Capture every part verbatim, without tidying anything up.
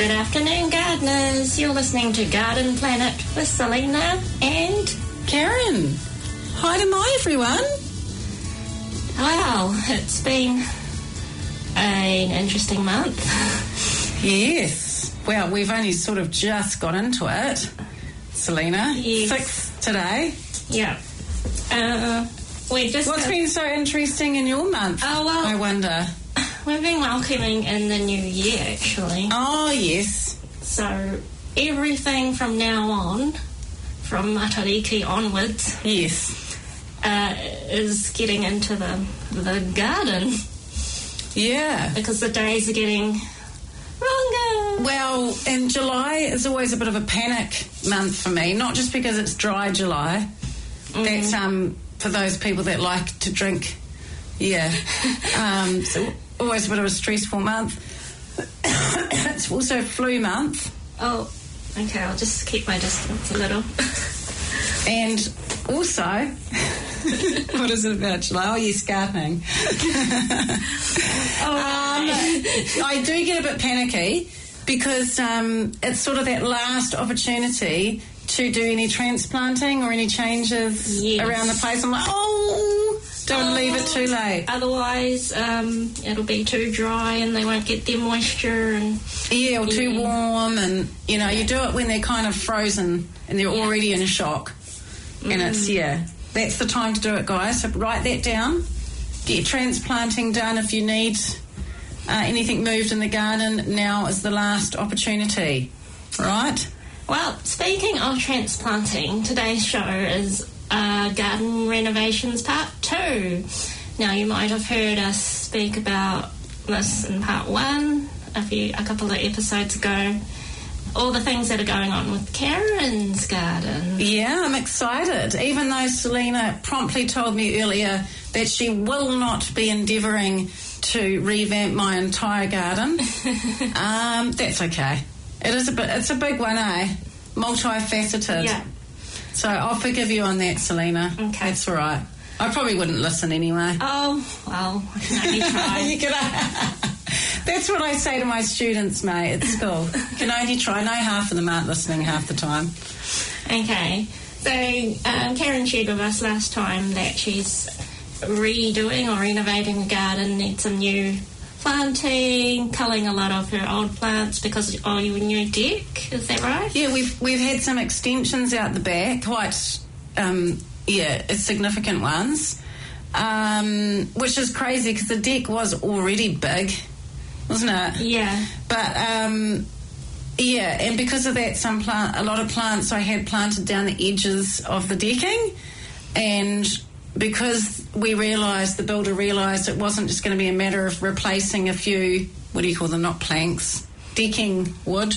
Good afternoon, gardeners. You're listening to Garden Planet with Selena and Karen. Hi to my everyone. Well, it's been an interesting month. Yes. Well, we've only sort of just got into it, Selena. Yes. Sixth today. Yeah. Uh, we just. What's got, been so interesting in your month? Oh, well. I wonder. We've been welcoming in the new year, actually. Oh, yes. So everything from now on, from Matariki onwards, yes, uh, is getting into the the garden. Yeah, because the days are getting longer. Well, and July is always a bit of a panic month for me. Not just because it's dry July. Mm. That's um for those people that like to drink. Yeah, um, so always a bit of a stressful month. It's also flu month. Oh, okay, I'll just keep my distance a little. And also, what is it about July? Oh, yes, gardening. oh, um, I do get a bit panicky because um, it's sort of that last opportunity to do any transplanting or any changes yes. around the place. I'm like, oh, don't oh, leave it too late. Otherwise, um, it'll be too dry and they won't get their moisture. And yeah, or too yeah. warm. And, you know, you do it when they're kind of frozen and they're yeah. already in shock. Mm. And it's, yeah, that's the time to do it, guys. So write that down. Get your transplanting done if you need uh, anything moved in the garden. Now is the last opportunity, right? Well, speaking of transplanting, today's show is uh, Garden Renovations Part two. Now, you might have heard us speak about this in Part one a few, a couple of episodes ago. All the things that are going on with Karen's garden. Yeah, I'm excited. Even though Selena promptly told me earlier that she will not be endeavouring to revamp my entire garden, um, that's okay. It is a bit, it's a big one, eh? Multifaceted. Yeah. So I'll forgive you on that, Selena. Okay. That's all right. I probably wouldn't listen anyway. Oh, well, I can only try. you can, that's what I say to my students, mate, at school. Can only try. No, half of them aren't listening half the time. Okay. So um, Karen shared with us last time that she's redoing or renovating the garden, needs some new planting, culling a lot of her old plants because of your new deck. Is that right? Yeah, we've we've had some extensions out the back, quite um, yeah, significant ones, um, which is crazy because the deck was already big, wasn't it? Yeah. But um, yeah, and because of that, some plant, a lot of plants I had planted down the edges of the decking, and because we realised, the builder realised it wasn't just going to be a matter of replacing a few, what do you call them, not planks, decking wood.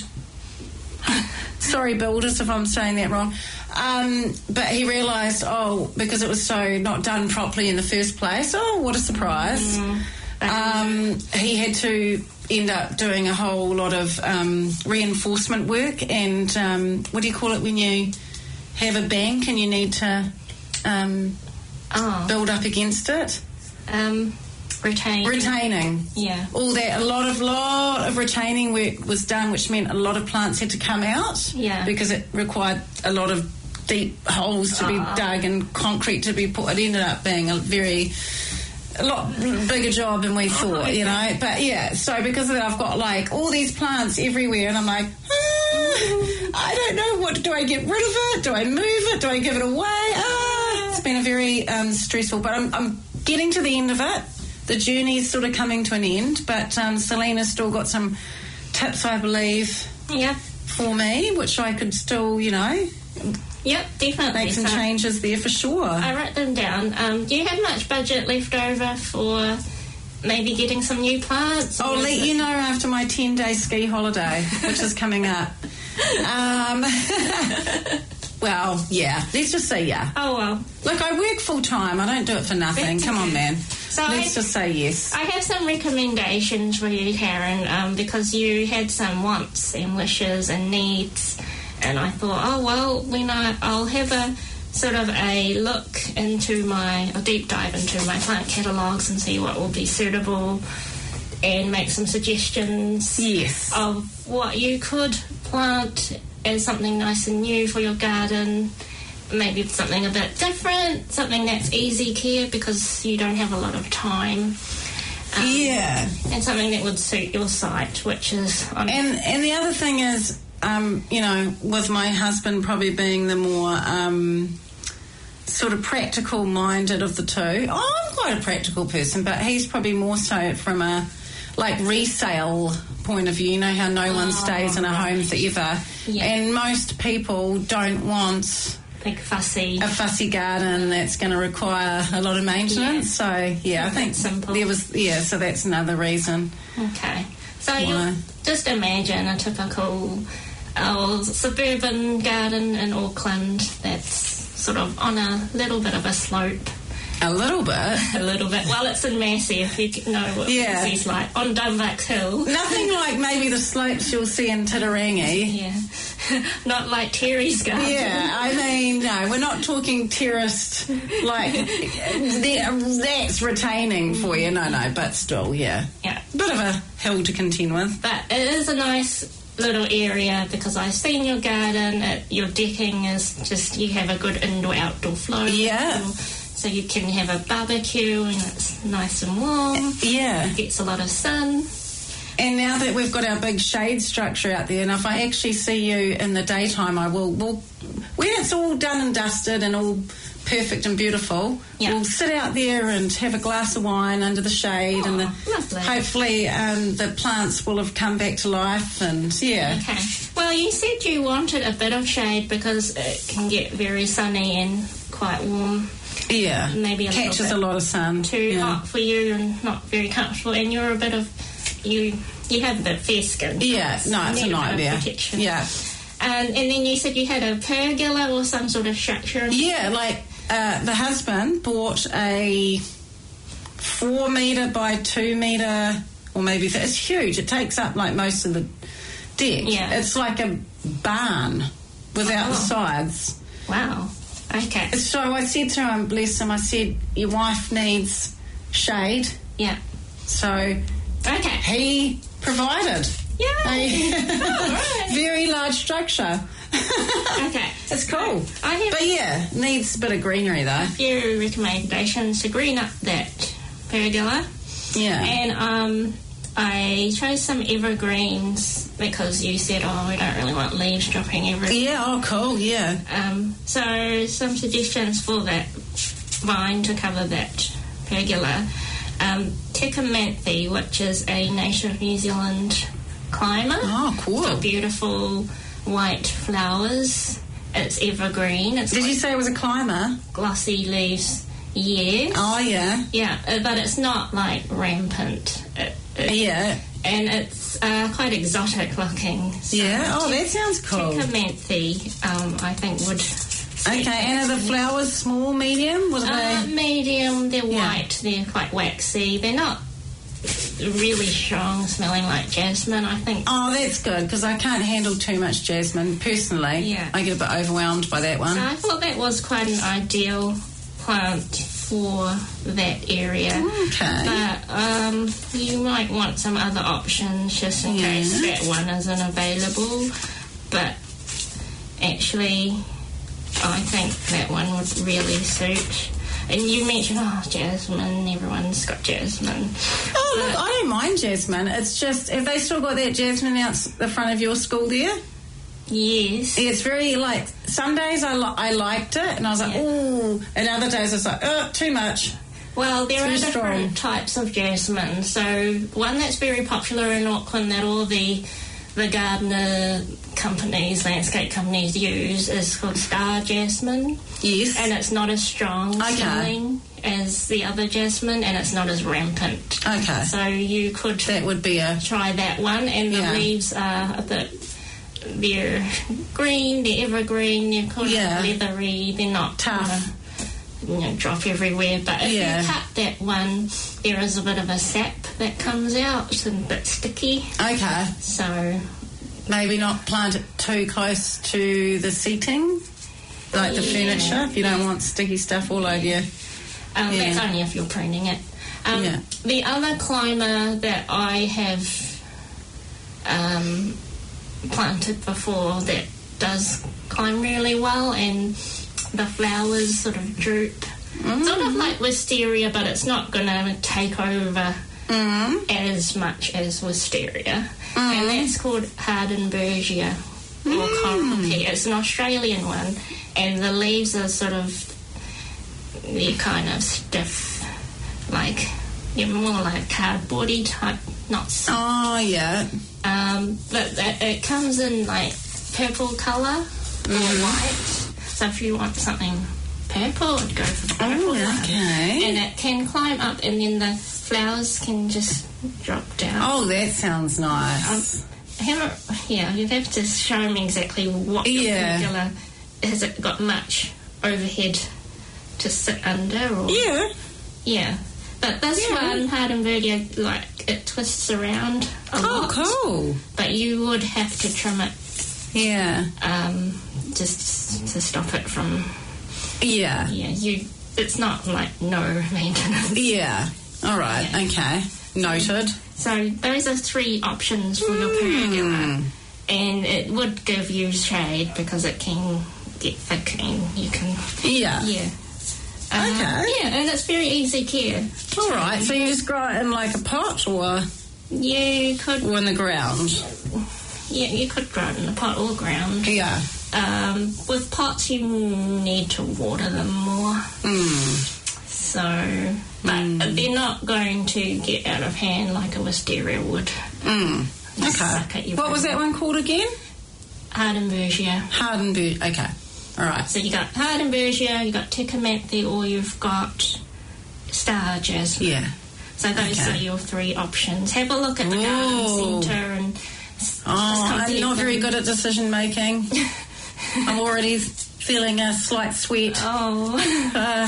Sorry, builders, if I'm saying that wrong. Um, but he realised, oh, because it was so not done properly in the first place, oh, what a surprise. Mm. Um, he had to end up doing a whole lot of um, reinforcement work and, um, what do you call it when you have a bank and you need to... Um, Oh. build up against it. Um, retaining. Retaining. Yeah. All that, a lot of lot of retaining work was done, which meant a lot of plants had to come out. Yeah. Because it required a lot of deep holes to oh. be dug and concrete to be put. It ended up being a very, a lot bigger job than we oh, thought, okay. you know. But yeah, so because of that, I've got like all these plants everywhere, and I'm like, ah, I don't know, what do I get rid of it? Do I move it? Do I give it away? Ah. It's been a very um, stressful, but I'm, I'm getting to the end of it. The journey's sort of coming to an end, but um, Selena's still got some tips, I believe, yeah, for me, which I could still, you know, yep, definitely make some so changes there for sure. I wrote them down. Um, do you have much budget left over for maybe getting some new plants? I'll let you know after my ten-day ski holiday, which is coming up. Um... Well, yeah. Let's just say yeah. Oh, well. Look, I work full-time. I don't do it for nothing. That's Come okay. on, man. So Let's I, just say yes. I have some recommendations for you, Karen, um, because you had some wants and wishes and needs, and I thought, oh, well, you know, I'll have a sort of a look into my, a deep dive into my plant catalogues and see what will be suitable and make some suggestions Yes. of what you could plant as something nice and new for your garden. Maybe something a bit different, something that's easy care because you don't have a lot of time. Um, yeah. And something that would suit your site, which is... On And and the other thing is, um, you know, with my husband probably being the more um, sort of practical-minded of the two. Oh, I'm quite a practical person, but he's probably more so from a, like, resale point of view. You know how no one Oh, stays in a right. home forever. Yeah. And most people don't want... big fussy... a fussy garden that's going to require a lot of maintenance. So yeah, I think simple. there was yeah. So that's another reason. Okay. So Why? you just imagine a typical uh, suburban garden in Auckland that's sort of on a little bit of a slope. A little bit. A little bit. Well, it's in Massey, if you know what Yeah. Massey's like, on Dunbuck Hill. Nothing like maybe the slopes you'll see in Titirangi. Yeah. Not like Terry's garden. Yeah, I mean, no, we're not talking terraced, like, the- that's retaining for you. No, no, but still, yeah. Yeah. Bit of a hill to contend with. But it is a nice little area because I've seen your garden. It, your decking is just, you have a good indoor-outdoor flow. Yeah. So you can have a barbecue and it's nice and warm. Yeah. It gets a lot of sun. And now that we've got our big shade structure out there, and if I actually see you in the daytime, I will, we'll, when it's all done and dusted and all perfect and beautiful, Yeah. we'll sit out there and have a glass of wine under the shade, Oh, and the, lovely. hopefully um, the plants will have come back to life, and yeah. Okay. Well, you said you wanted a bit of shade because it can get very sunny and quite warm. Yeah, Maybe a little catches bit a lot of sun. Too yeah. hot for you and not very comfortable, and you're a bit of you. You have a bit of fair skin. Yeah, no, it's a Need bit of nightmare. protection. Yeah, Um, and then you said you had a pergola or some sort of structure. yeah. Like uh, the husband bought a four metre by two metre, or maybe th- it's huge. It takes up like most of the deck. Yeah. It's like a barn without Oh. the sides. Wow. Okay. So I said to him, bless him, I said, your wife needs shade. Yeah. So Okay. he provided Yay. a Oh, right. very large structure. Okay. It's cool. I have But yeah, needs a bit of greenery though. a few recommendations to green up that pergola. Yeah. And um, I chose some evergreens because you said, oh, we don't really want leaves dropping everywhere. Yeah, oh cool, yeah. Um, so some suggestions for that vine to cover that pergola. Um, Tekimanthe, which is a native New Zealand climber. Oh, cool. It's got beautiful white flowers. It's evergreen. It's Did got you say it was a climber? glossy leaves. Yes. Oh yeah. Yeah, uh, but it's not like rampant. It, it, Yeah. And it's uh, quite exotic looking. So Yeah. Oh, that sounds cool. Tekimanthe, um, I think would. Okay, and are the flowers small, medium? What are Uh, they? medium, they're Yeah. white, they're quite waxy. They're not really strong, smelling like jasmine, I think. Oh, that's good, because I can't handle too much jasmine, personally. Yeah. I get a bit overwhelmed by that one. So I thought that was quite an ideal plant for that area. Okay. But um, you might want some other options just in Yeah. case that one isn't available. But actually, I think that one would really suit. And you mentioned, oh, jasmine, everyone's got jasmine. Oh, look, I don't mind jasmine. It's just, have they still got that jasmine out s- the front of your school there? Yes. It's very, like, some days I, li- I liked it, and I was like, Yeah. ooh, and other days I was like, oh, too much. Well, there Too are different strong. types of jasmine. So one that's very popular in Auckland that all the the gardener companies, landscape companies use is called star jasmine. Yes. And it's not as strong Okay. smelling as the other jasmine, and it's not as rampant. Okay. So you could That would be a... try that one, and the Yeah. leaves are a bit, they're green, they're evergreen, they're kind Yeah. of leathery, they're not Tough. gonna, you know, drop everywhere. But if Yeah. you cut that one, there is a bit of a sap that comes out. It's a bit sticky. Okay. So Maybe not plant it too close to the seating, like the Yeah. furniture, if you don't want sticky stuff all over you. um, Yeah. that's only if you're pruning it. Um, Yeah. The other climber that I have um, planted before that does climb really well, and the flowers sort of droop, mm. sort of like wisteria, but it's not going to take over mm. as much as wisteria. Mm. And that's called Hardenbergia, or mm. coral pea. It's an Australian one, and the leaves are sort of, they're kind of stiff, like, you're more like cardboardy type, not so. Oh, yeah. Um, but it, it comes in, like, purple colour or mm. white. So if you want something purple, I'd go for the purple. Oh, okay. And it can climb up, and then the flowers can just drop down. Oh, that sounds nice. Um, how, yeah, you'd have to show me exactly what yeah. particular... Has it got much overhead to sit under? Or, yeah. Yeah. But this yeah. one, Hardenbergia, like, it twists around a oh, lot. Oh, cool. But you would have to trim it. Yeah. Um, just to stop it from... Yeah. Yeah, you... It's not, like, no maintenance. Yeah. All right. Yeah. Okay. Noted. So those are three options for mm. your pergola. And it would give you shade because it can get thick and you can... Yeah. Yeah. Um, okay. Yeah, and it's very easy care. All right. So you just grow it in, like, a pot or... Yeah, you could... Or in the ground? Yeah, you could grow it in the pot or ground. Yeah. Um, with pots, you need to water them more. Mm. So, but mm. they're not going to get out of hand like a wisteria would. Mm. Okay. What was that one called again? Hardenbergia. Hardenbergia. Okay. All right. So you got Hardenbergia, you got Tecumseh, or you've got Star Jasmine. Yeah. So those okay. are your three options. Have a look at the Ooh. garden centre and... Oh, I'm not very good at decision making. I'm already feeling a slight sweat. Oh. Uh,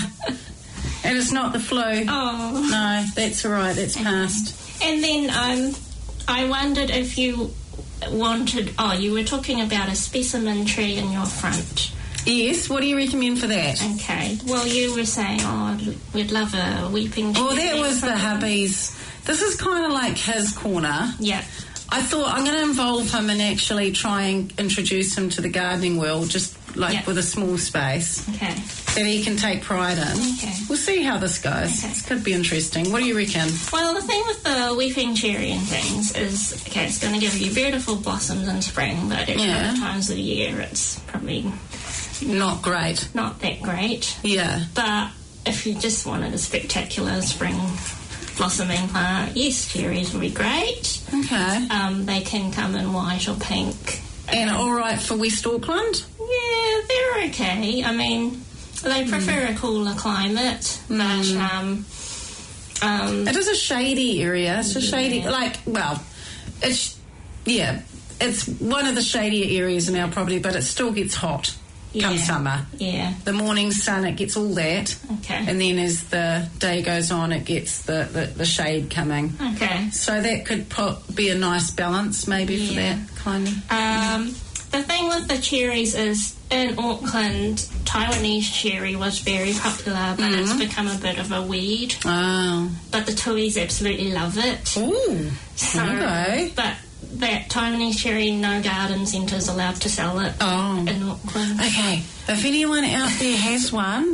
and it's not the flu. Oh. No, that's all right. That's past. And then um, I wondered if you wanted... Oh, you were talking about a specimen tree in your front. Yes. What do you recommend for that? Okay. Well, you were saying, oh, we'd love a weeping tree. Oh, that was the hubby's... This is kind of like his corner. Yeah. I thought I'm going to involve him and actually try and introduce him to the gardening world, just like yep. with a small space okay. that he can take pride in. Okay. We'll see how this goes. Okay. This could be interesting. What do you reckon? Well, the thing with the weeping cherry and things is, okay, it's going to give you beautiful blossoms in spring, but at yeah. other times of the year it's probably not great. Not that great. Yeah. But if you just wanted a spectacular spring blossoming plant, yes, cherries would be great. Okay. Um, they can come in white or pink. And um, all right for West Auckland? Yeah, they're okay. I mean, they prefer mm. a cooler climate, mm. but um, um, it is a shady area. It's a yeah. shady, like, well, it's yeah, it's one of the shadier areas in our property, but it still gets hot. Yeah. Come summer. Yeah. The morning sun, it gets all that. Okay. And then as the day goes on, it gets the, the, the shade coming. Okay. So that could put, be a nice balance maybe yeah. for that kind of. Um, the thing with the cherries is in Auckland, Taiwanese cherry was very popular, but mm-hmm. it's become a bit of a weed. Oh. But the Tuis absolutely love it. Ooh. So, okay. But that Taiwanese cherry, no garden centre is allowed to sell it oh. in Auckland. Okay. If anyone out there has one,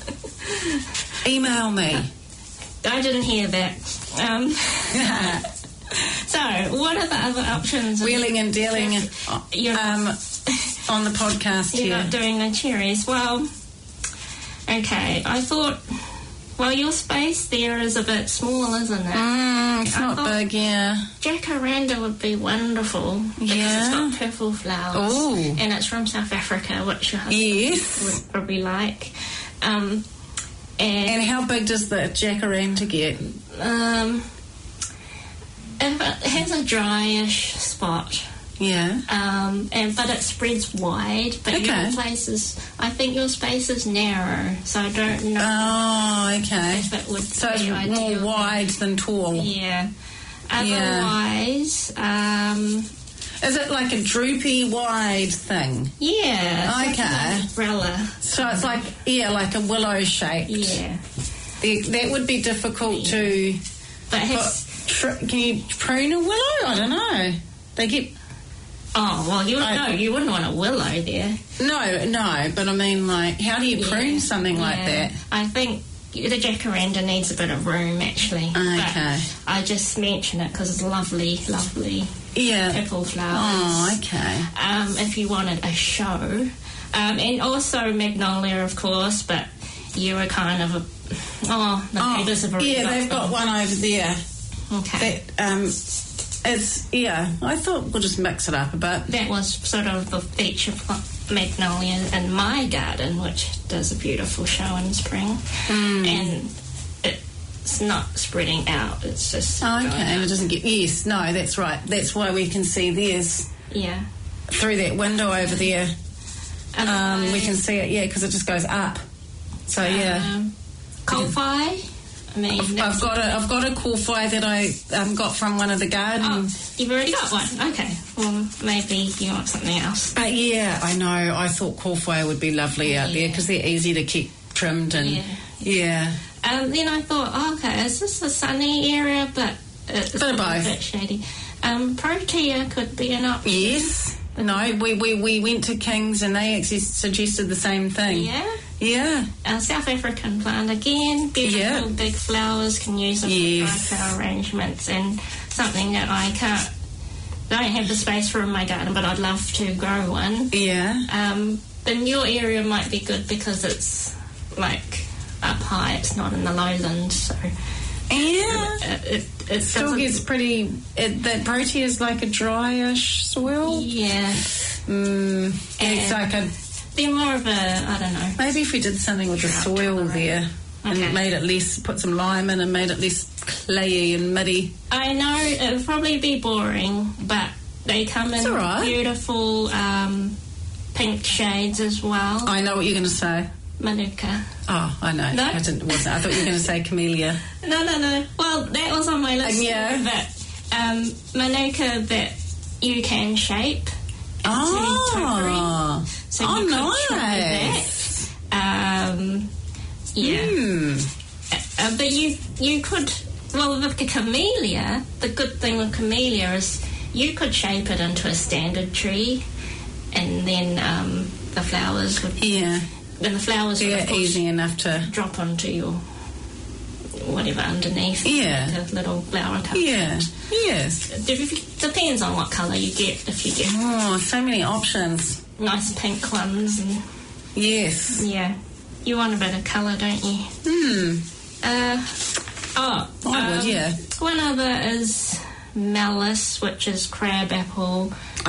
email me. I didn't hear that. Um, so, what are the other options? Wheeling and dealing you're um, on the podcast you're here. You're not doing the cherries. Well, okay. I thought... Well, your space there is a bit small, isn't it? Mm, it's I not big, yeah. Jacaranda would be wonderful because yeah. it's got purple flowers. Ooh. And it's from South Africa, which your husband yes. would probably like. Um, and, and how big does the jacaranda get? Um, if it has a dryish spot. Yeah. Um, and but it spreads wide. But okay. your place is, I think your space is narrow, so I don't know. Oh, okay. If it would so be it's ideal. more wide than tall. Yeah. Otherwise, yeah. um, is it like a droopy wide thing? Yeah. Okay. Like an umbrella. So it's like yeah, like a willow shaped. Yeah. The, that would be difficult yeah. to. But has, tr- can you prune a willow? I don't know. They get. Oh well, you I, no, you wouldn't want a willow there. No, no. But I mean, like, how do you yeah. prune something like yeah. that? I think the jacaranda needs a bit of room, actually. Okay. But I just mention it because it's lovely, lovely. Yeah. Purple flowers. Oh, okay. Um, if you wanted a show, um, and also magnolia, of course. But you were kind of a. Oh, the oh, neighbours have already yeah, got they've them. got one over there. Okay. That, um, it's yeah. I thought we'll just mix it up a bit. That was sort of the feature magnolia in my garden, which does a beautiful show in spring, mm. and it's not spreading out. It's just oh, okay, and it doesn't get yes. No, that's right. That's why we can see theirs. Yeah. Through that window over there, um, um, we can see it. Yeah, because it just goes up. So yeah. Um, Kowhai. I mean, I've, I've got a I've got a kowhai that I um, got from one of the gardens. Oh, you've already got one. Okay, well maybe you want something else. But yeah, I know. I thought kowhai would be lovely out yeah. there because they're easy to keep trimmed and yeah. yeah. Um, then I thought, oh, okay, is this a sunny area? But it's a both. bit shady. Um, Protea could be an option. Yes. No, we, we, we went to King's and they actually suggested the same thing. Yeah? Yeah. A South African plant again, beautiful yeah. big flowers, can use them yes. for flower arrangements, and something that I can't, don't have the space for in my garden, but I'd love to grow one. Yeah. Um, in your area might be good because it's like up high, it's not in the lowlands, so yeah, it, it, it still gets pretty. It, that Protea is like a dryish soil. Yeah, mm, it's like a. They're more of a, I don't know. Maybe if we did something with the soil there and okay. made it less, put some lime in and made it less clayey and muddy. I know it would probably be boring, but they come in right. beautiful um, pink shades as well. I know what you're going to say. Manuka. Oh, I know. No? I didn't. Wasn't. I thought you were going to say camellia. No, no, no. Well, that was on my list. Um, yeah. But um, Manuka that you can shape. Oh. So you oh, could nice. try that. Um, yeah. Mm. Uh, but you you could. Well, with the camellia, the good thing with camellia is you could shape it into a standard tree, and then um, the flowers would. Yeah. Then the flowers would yeah, of course, easy enough to drop onto your whatever underneath. Yeah. Like a little flower cup. Yeah. Yes. It depends on what colour you get. If you get oh, so many options. Nice pink ones and yes. Yeah. You want a bit of colour, don't you? Hmm. Uh. Oh. I um, would. Yeah. One other is malice, which is crabapple.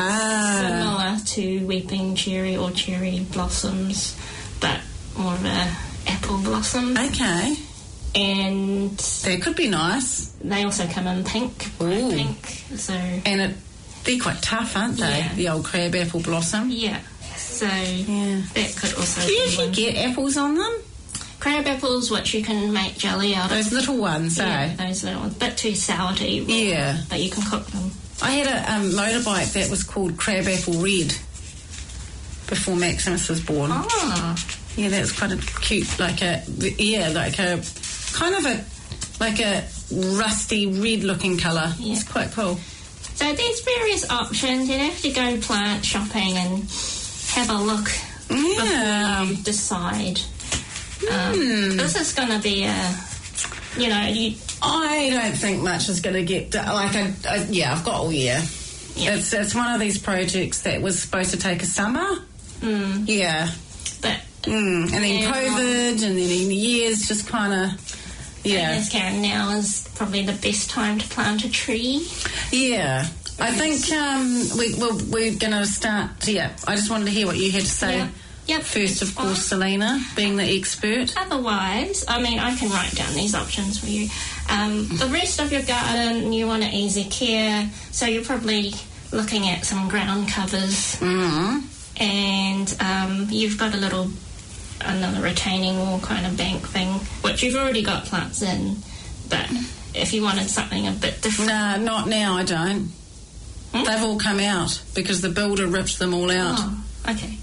Ah. Similar to weeping cherry or cherry blossoms, but more of a apple blossom. Okay. And they could be nice. They also come in pink, Ooh. pink. So and it, they're quite tough, aren't they? Yeah. The old crabapple blossom. Yeah. So yeah. that could also. Do you be actually one. get apples on them? Crab apples, which you can make jelly out those of. Those little ones, yeah, eh? Those little ones. Bit too sour to eat raw, yeah. but you can cook them. I had a um, motorbike that was called Crabapple Red before Maximus was born. Oh. Yeah, that was quite a cute, like a, yeah, like a, kind of a, like a rusty red-looking colour. Yeah. It's quite cool. So there's various options. You'd have to go plant shopping and have a look yeah. before you decide. Um, mm. This is going to be a, you know, you... I don't think much is going to get done. Like, I, I, yeah, I've got all year. Yeah. It's it's one of these projects that was supposed to take a summer. Mm. Yeah. But mm. And then yeah, COVID, and then in the years just kind of, yeah. As Karen, now is probably the best time to plant a tree. Yeah. I think um, we, we're, we're going to start, yeah, I just wanted to hear what you had to say. Yeah. Yep. First, of course, Selena, being the expert. Otherwise, I mean, I can write down these options for you. Um, the rest of your garden, you want an easy care, so you're probably looking at some ground covers. Mm-hmm. And um, you've got a little, another retaining wall kind of bank thing, which you've already got plants in, but if you wanted something a bit different... No, not now, I don't. Hmm? They've all come out because the builder ripped them all out. Oh, okay.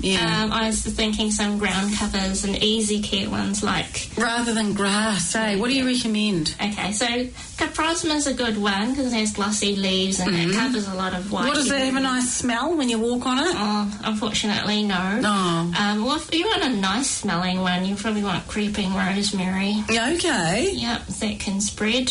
Yeah. Um, I was thinking some ground covers and easy care ones like... Rather than grass, eh? What do you recommend? Okay, so Caprosma's a good one because it has glossy leaves and mm. it covers a lot of white. What, does it have a nice smell when you walk on it? Oh, unfortunately, no. Oh. Um, well, if you want a nice smelling one, you probably want creeping rosemary. Okay. Yep, that can spread.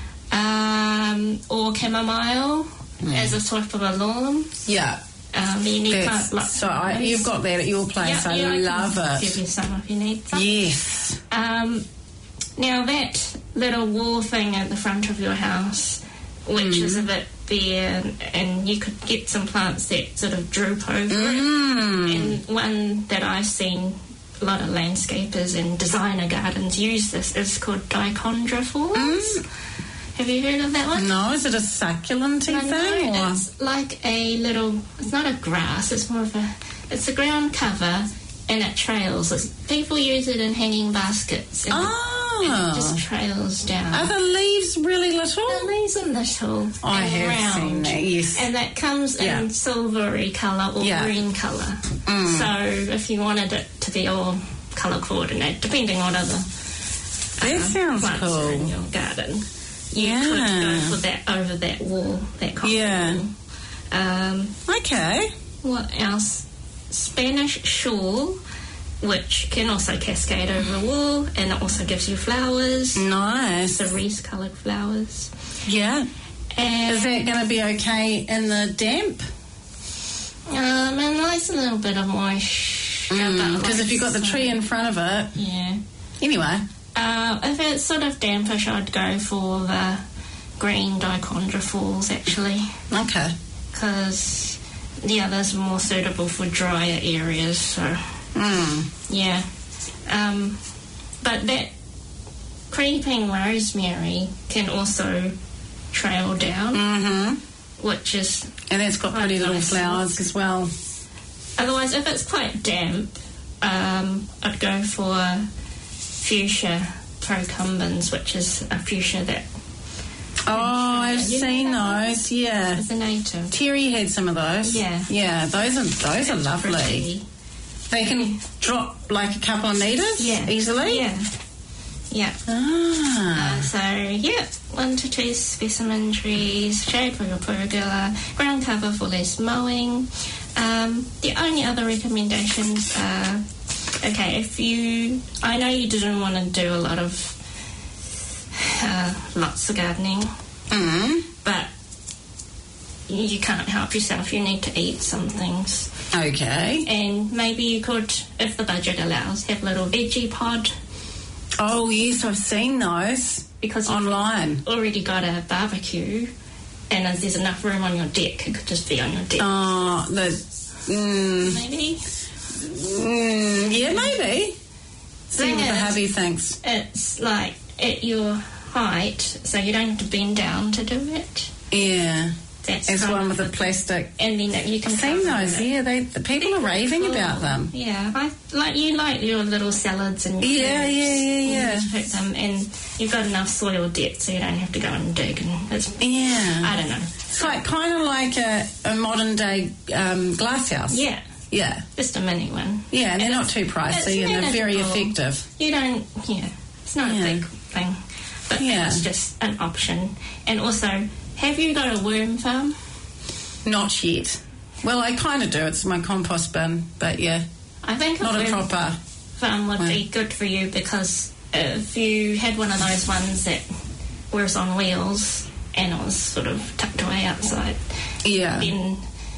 Um, or chamomile mm. as a sort of alarm. Yeah. Um, you need That's, quite so I, you've got that at your place. Yep, I yeah, love I can it. Give you some if you need some. Yes. Um, now that little wall thing at the front of your house, which mm. is a bit bare, and, and you could get some plants that sort of droop over mm. it. And one that I've seen a lot of landscapers and designer gardens use this is called dichondrophores. Mm. Have you heard of that one? No, is it a succulent-y no, thing? No, or? It's like a little, it's not a grass, it's more of a, it's a ground cover and it trails. It's, people use it in hanging baskets and, oh. it, and it just trails down. Are the leaves really little? The leaves are little I and have round, seen that, yes. And that comes yeah. in silvery colour or yeah. green colour. Mm. So if you wanted it to be all colour coordinated, depending on other that uh, sounds plants cool. in your garden. You yeah. could go for that over that wall, that concrete yeah. wall. Um, okay. What else? Spanish shawl, which can also cascade over a wall, and it also gives you flowers. Nice. Cerise-coloured flowers. Yeah. And is that going to be okay in the damp? Um, and likes a little bit of moisture. Because mm, if you've got the tree in front of it. Yeah. Anyway. Uh, if it's sort of dampish, I'd go for the green dichondrophores, actually. Okay. Because the others are more suitable for drier areas, so... Mm. Yeah. Um, but that creeping rosemary can also trail down, mm-hmm. which is... And it's got pretty little flowers as well. Otherwise, if it's quite damp, um, I'd go for... fuchsia procumbens, which is a fuchsia that... Oh, I've seen those, yeah. It's a native. Terry had some of those. Yeah. Yeah, those are those are lovely. Pretty. They can drop like a couple of metres yeah. easily? Yeah. Yeah. Ah. Uh, so, yeah, one to two specimen trees, shade for your pergola, ground cover for less mowing. Um, the only other recommendations are... Okay, if you... I know you didn't want to do a lot of... Uh, lots of gardening. Mm. But you can't help yourself. You need to eat some things. Okay. And maybe you could, if the budget allows, have a little veggie pod. Oh, yes, I've seen those. Because you've online. already got a barbecue and if there's enough room on your deck, it could just be on your deck. Oh, the... Mm, maybe? Mm, yeah, maybe. See what the hubby thinks. It's like at your height, so you don't have to bend down to do it. Yeah. That's It's one with a plastic. And then you can... I've seen those, it. yeah. They, the people They're are raving cool. about them. Yeah. I, like You like your little salads and... Yeah, fruits, yeah, yeah, yeah. You put them, and you've got enough soil depth so you don't have to go and dig. And it's, yeah. I don't know. It's like, kind of like a, a modern-day um, glass house. Yeah. Yeah. Just a mini one. Yeah, and, and they're not too pricey and they're very effective. You don't... Yeah. It's not yeah. a big thing. But yeah. it's just an option. And also, have you got a worm farm? Not yet. Well, I kind of do. It's my compost bin, but yeah. I think not a proper farm would be good for you because if you had one of those ones that was on wheels and it was sort of tucked away outside, yeah, then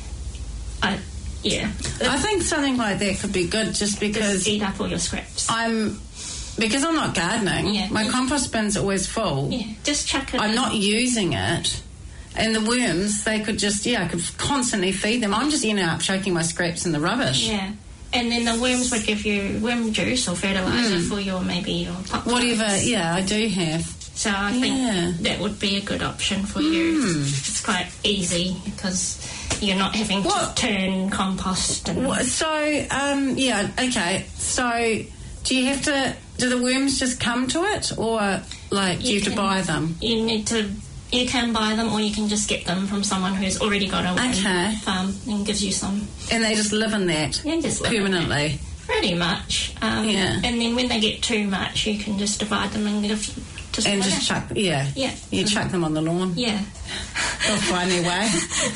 I yeah, I think something like that could be good just because just eat up all your scraps. I'm because I'm not gardening. Yeah. My compost bin's always full. Yeah, just chuck it. I'm in. not using it. And the worms, they could just, yeah, I could constantly feed them. I'm just ending up chucking my scraps in the rubbish. Yeah. And then the worms would give you worm juice or fertiliser mm. for your, maybe your pot whatever, plants. yeah, I do have. So I think yeah. that would be a good option for you. Mm. It's quite easy because you're not having what? to turn compost. And what? So, um, yeah, okay. So, do you have to, do the worms just come to it or, like, do you, you have can, to buy them? You need to you can buy them, or you can just get them from someone who's already got a Okay. farm and gives you some. And they just live in that Yeah, just live in permanently. Pretty much. Um, Yeah. And then when they get too much, you can just divide them and give to And someone just else. chuck, yeah. Yeah. You chuck them on the lawn. Yeah. They'll find their way.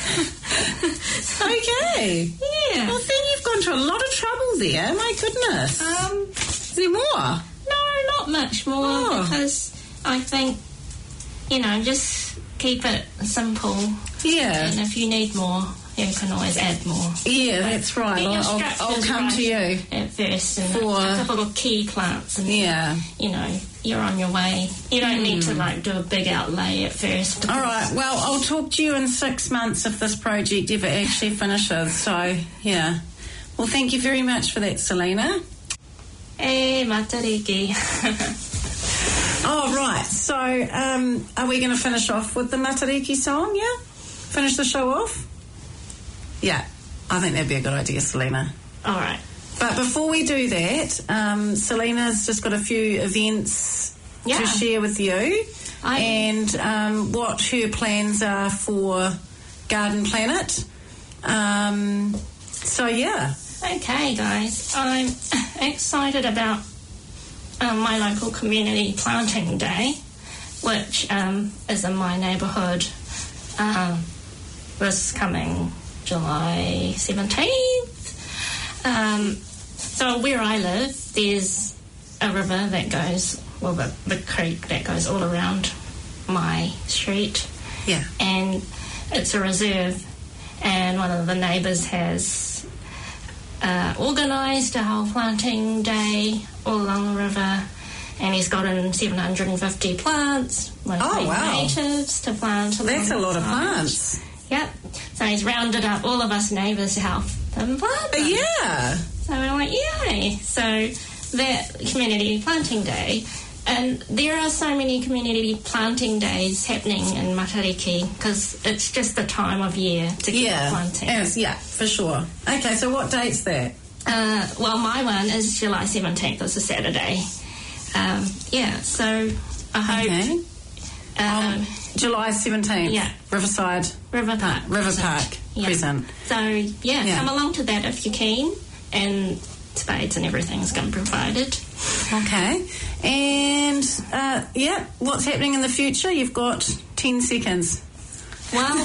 Okay. Yeah. Well, then you've gone to a lot of trouble there. My goodness. Um, Is there more? no, not much more Oh. because I think, you know, just keep it simple. Yeah. And if you need more, you can always add more. Yeah, that's right. Get your I'll, I'll, structures I'll come right to you. at first, and For- a couple of key plants, and Yeah. you know, you're on your way. You don't need to like do a big outlay at first. All right. Well, I'll talk to you in six months if this project ever actually finishes. So, yeah. Well, thank you very much for that, Selena. Hey, matariki. Oh, right. So, um, are we going to finish off with the Matariki song, yeah? Finish the show off? Yeah. I think that'd be a good idea, Selena. All right. But before we do that, um, Selena's just got a few events Yeah. to share with you I- and um, what her plans are for Garden Planet. Um, so, yeah. Okay, guys, I'm excited about um, my local community planting day, which um, is in my neighbourhood um, this coming July seventeenth. Um, so where I live, there's a river that goes, well, the, the creek that goes all around my street, Yeah. and it's a reserve, and one of the neighbours has uh, organised a whole planting day all along the river, and he's gotten seven hundred fifty plants, mostly Oh, wow. natives, to plant. That's a lot of alongside. plants. Yep. So he's rounded up all of us neighbours to help him plant them. Yeah. So we're like, yay! So that community planting day, and there are so many community planting days happening in Matariki because it's just the time of year to get Yeah. planting. Yes, yeah, for sure. Okay, so what date's that? Uh, well, my one is July seventeenth. It's a Saturday. Um, yeah, so I hope Okay. um, Um, July seventeenth. yeah. Riverside. River Park. River Crescent. Park Yeah. Crescent. So, yeah, Yeah. come along to that if you can, and spades and everything's going to be provided. Okay. And, uh, yeah, what's happening in the future? You've got ten seconds. Well,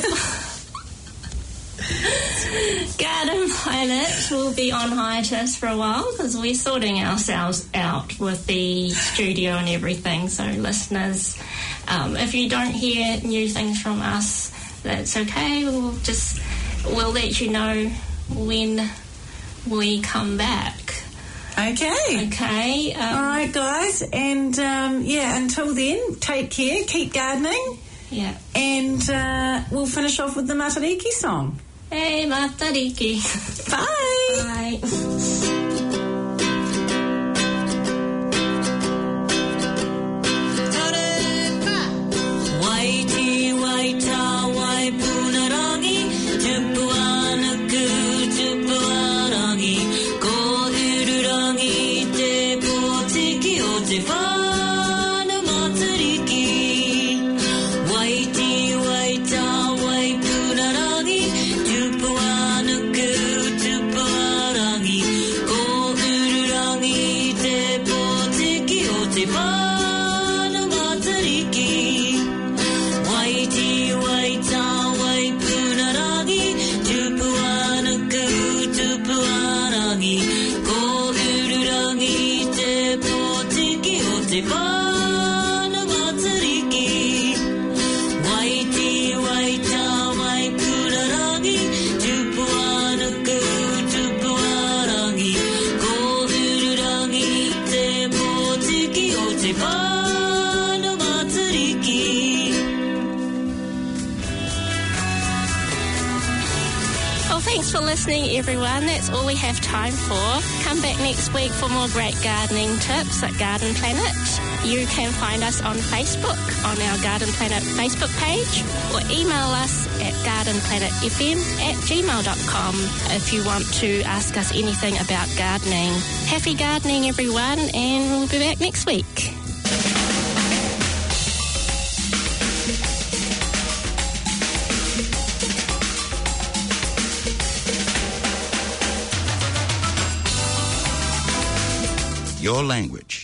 Garden Planet will be on hiatus for a while because we're sorting ourselves out with the studio and everything. So, listeners, um, if you don't hear new things from us, that's okay. We'll just we'll let you know when we come back. Okay. Okay. Um, All right, guys. And, um, yeah, until then, take care, keep gardening, Yeah. and uh, we'll finish off with the Matariki song. Hey, matariki. Bye. Bye. Waiti waita wai punarangi, tupuanaku tupuarangi, ko ururangi te potiki o te whāna matariki. Waiti waita wai punarangi, tupuanaku tupuarangi, ko ururangi te potiki o te whāna matariki. Waiti waita wai punarangi, tupuanaku tupuarangi, ko ururangi te potiki o te whāna matariki. Waiti waita wai punarangi, tupuanaku tupuarangi, ko ururangi te potiki o te whāna matariki. Well, thanks for listening, everyone. That's all we have time for. Come back next week for more great gardening tips at Garden Planet. You can find us on Facebook, on our Garden Planet Facebook page, or email us at gardenplanetfm at gmail dot com if you want to ask us anything about gardening. Happy gardening, everyone, and we'll be back next week. your language.